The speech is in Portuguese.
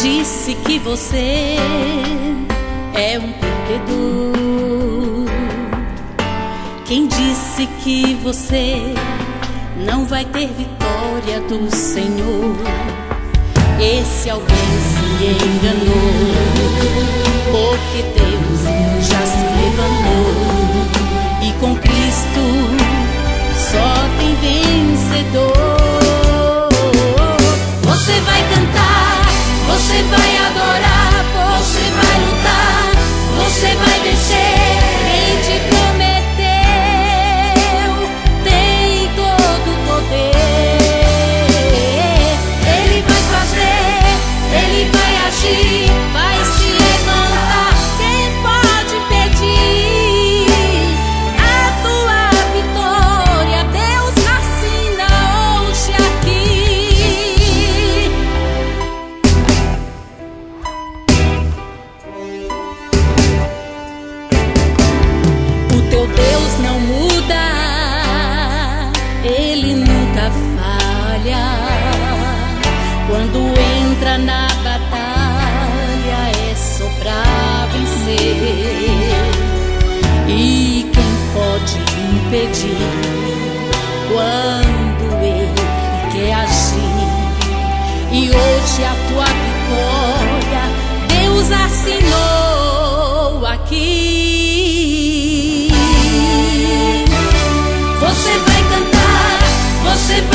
disse que você é um perdedor? Quem disse que você não vai ter vitória do Senhor? Esse alguém se enganou, porque Deus já se levantou, e com Cristo só tem vencedor. Você vai cantar, você vai adorar, você vai lutar, você vai vencer. Quem te prometeu tem todo o poder. Ele vai fazer, ele vai agir, vai se levantar. Quem pode pedir a tua vitória? Deus assina hoje aqui. O teu Deus não muda, ele nunca falha. Quando entra na batalha é só pra vencer. E quem pode impedir quando ele quer agir? E hoje a tua vitória Deus assinou aqui. Você vai cantar, você vai